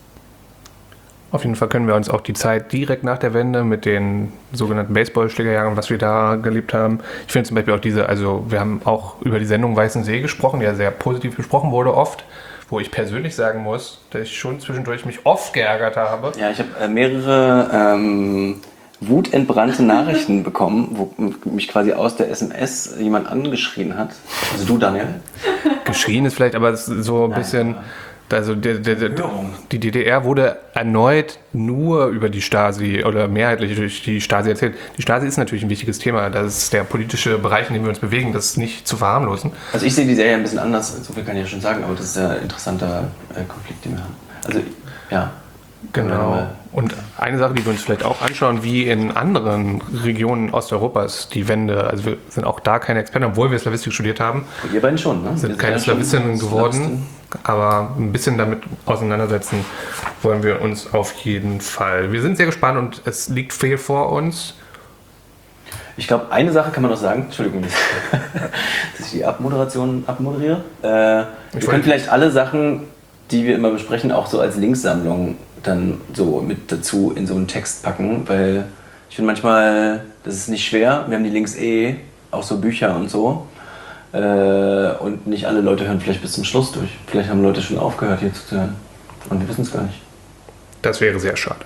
Auf jeden Fall können wir uns auch die Zeit direkt nach der Wende mit den sogenannten Baseballschlägerjahren, was wir da gelebt haben. Ich finde zum Beispiel auch diese, also wir haben auch über die Sendung Weißen See gesprochen, die ja sehr positiv besprochen wurde oft, wo ich persönlich sagen muss, dass ich schon zwischendurch mich oft geärgert habe. Ja, ich habe äh, mehrere ähm, wutentbrannte Nachrichten bekommen, wo mich quasi aus der S M S jemand angeschrien hat. Also du, Daniel? Geschrien ist vielleicht, aber es ist so ein Nein, bisschen... Also der, der, der, die D D R wurde erneut nur über die Stasi oder mehrheitlich durch die Stasi erzählt. Die Stasi ist natürlich ein wichtiges Thema. Das ist der politische Bereich, in dem wir uns bewegen. Das ist nicht zu verharmlosen. Also ich sehe die Serie ein bisschen anders. So viel kann ich ja schon sagen. Aber das ist ja ein interessanter äh, Konflikt, den wir haben. Also ja. Genau. Und eine Sache, die wir uns vielleicht auch anschauen, wie in anderen Regionen Osteuropas die Wende, also wir sind auch da keine Experten, obwohl wir Slawistik studiert haben. Und ihr beiden schon, ne? Sind keine Slawistinnen geworden, aber ein bisschen damit auseinandersetzen wollen wir uns auf jeden Fall. Wir sind sehr gespannt und es liegt viel vor uns. Ich glaube, eine Sache kann man noch sagen, Entschuldigung, dass ich die Abmoderation abmoderiere. Äh, wir können vielleicht alle Sachen, die wir immer besprechen, auch so als Linksammlung dann so mit dazu in so einen Text packen, weil ich finde manchmal, das ist nicht schwer, wir haben die Links eh, auch so Bücher und so, äh, und nicht alle Leute hören vielleicht bis zum Schluss durch. Vielleicht haben Leute schon aufgehört hier zuzuhören und wir wissen es gar nicht. Das wäre sehr schade.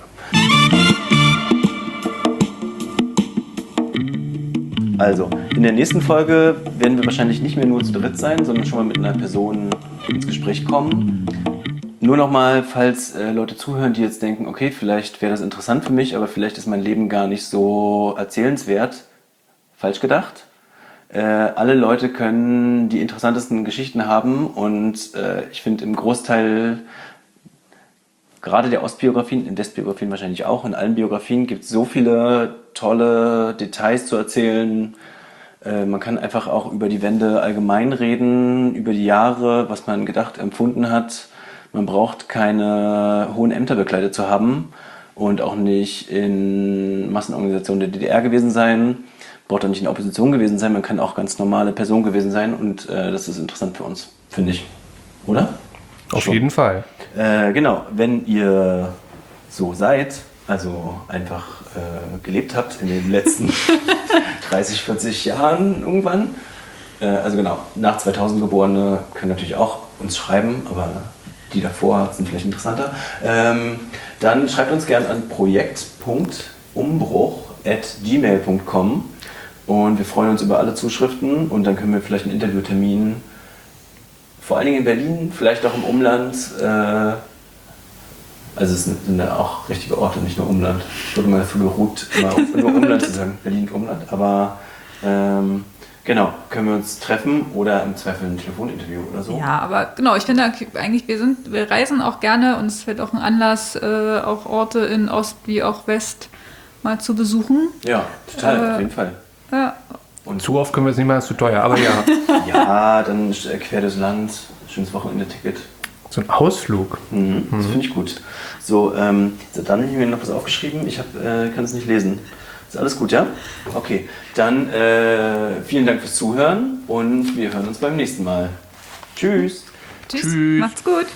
Also, in der nächsten Folge werden wir wahrscheinlich nicht mehr nur zu dritt sein, sondern schon mal mit einer Person ins Gespräch kommen. Nur nochmal, falls äh, Leute zuhören, die jetzt denken, okay, vielleicht wäre das interessant für mich, aber vielleicht ist mein Leben gar nicht so erzählenswert. Falsch gedacht. Äh, alle Leute können die interessantesten Geschichten haben und äh, ich finde im Großteil, gerade der Ostbiografien, in Westbiografien wahrscheinlich auch, in allen Biografien gibt es so viele tolle Details zu erzählen. Äh, man kann einfach auch über die Wende allgemein reden, über die Jahre, was man gedacht, empfunden hat. Man braucht keine hohen Ämter bekleidet zu haben und auch nicht in Massenorganisationen der D D R gewesen sein. Braucht auch nicht in der Opposition gewesen sein. Man kann auch ganz normale Person gewesen sein und äh, das ist interessant für uns, finde ich. Oder? Auf Schon. jeden Fall. Äh, genau, wenn ihr so seid, also einfach äh, gelebt habt in den letzten dreißig, vierzig Jahren irgendwann, äh, also genau, nach zweitausend Geborene können natürlich auch uns schreiben, aber die davor sind vielleicht interessanter, ähm, dann schreibt uns gerne an projekt punkt umbruch at gmail punkt com und wir freuen uns über alle Zuschriften und dann können wir vielleicht einen Interviewtermin, vor allen Dingen in Berlin, vielleicht auch im Umland, äh, also es sind ja auch richtige Orte, nicht nur Umland. Ich wurde mal dafür geruht, immer nur Umland zu sagen, Berlin Umland, aber ähm, genau, können wir uns treffen oder im Zweifel ein Telefoninterview oder so. Ja, aber genau, ich finde eigentlich, wir sind, wir reisen auch gerne und es wird auch ein Anlass, äh, auch Orte in Ost wie auch West mal zu besuchen. Ja, total, äh, auf jeden Fall. Ja. Und zu oft können wir es nicht machen, ist zu teuer, aber ja. Ja, dann quer durchs Land, schönes Wochenende-Ticket. So ein Ausflug. Mhm, das finde ich gut. So, ähm, so, dann habe ich mir noch was aufgeschrieben, ich hab, äh, kann es nicht lesen. Ist alles gut, ja? Okay, dann äh, vielen Dank fürs Zuhören und wir hören uns beim nächsten Mal. Tschüss. Tschüss. Tschüss. Macht's gut.